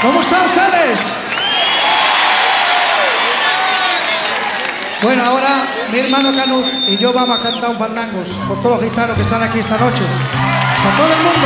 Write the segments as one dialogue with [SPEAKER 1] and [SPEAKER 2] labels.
[SPEAKER 1] ¿Cómo están ustedes? Bueno, ahora mi hermano Canut y yo vamos a cantar un fandangos por todos los gitanos que están aquí esta noche. Para todo el mundo.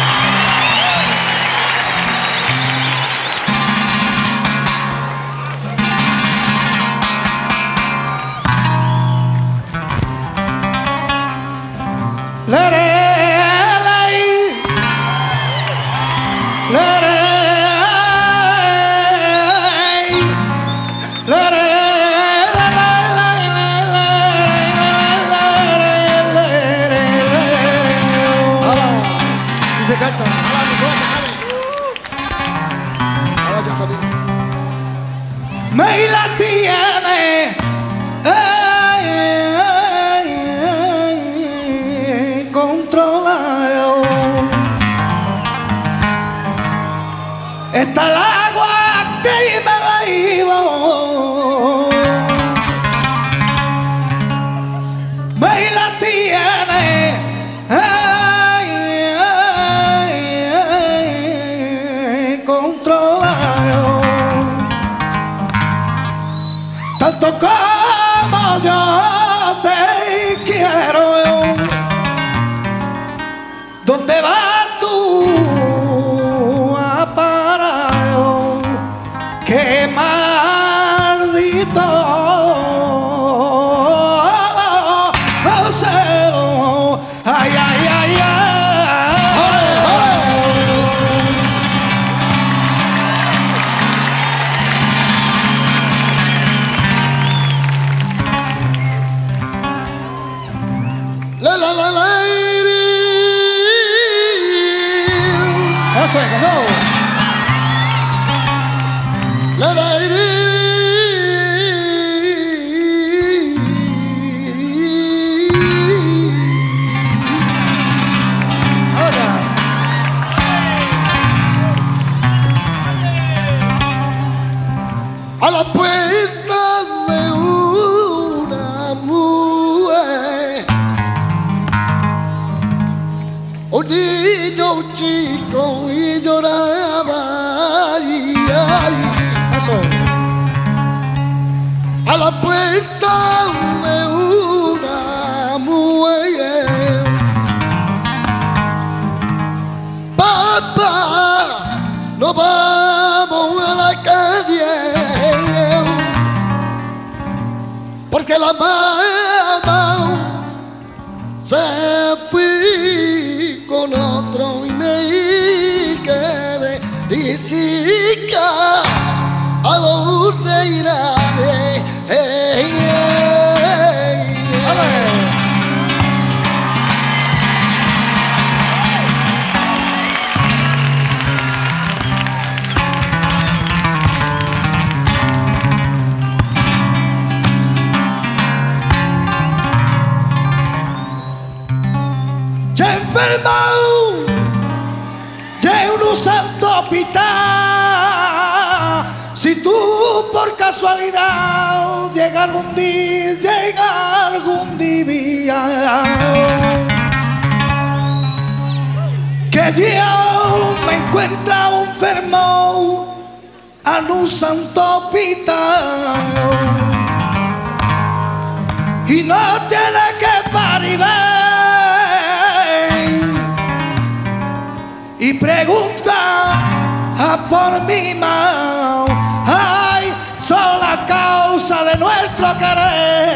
[SPEAKER 2] Se canta,
[SPEAKER 1] me la tiene controlado. Está el agua que me bebo, me la tiene controlado. Tanto como yo te quiero, ¿dónde vas tú a parar? ¡Qué maldito celo! ¡Ay, ay, ay,
[SPEAKER 2] la la la la.
[SPEAKER 1] Eso es, que no.
[SPEAKER 2] La la
[SPEAKER 1] Ahora.
[SPEAKER 2] a la puerta de una mujer, un niño chico y lloraba, ay, ay.
[SPEAKER 1] Eso.
[SPEAKER 2] A la puerta de una mujer, papá, nos vamos a la calle, porque la mamá se fue con otro y me quedé y chica a los de nadie.
[SPEAKER 1] Ya enfermo de un santo hospital. Si tú por casualidad llega algún día que yo me encuentro enfermo en un santo hospital y no tiene que parir y pregunta por mi mano, ay, son la causa de nuestro querer.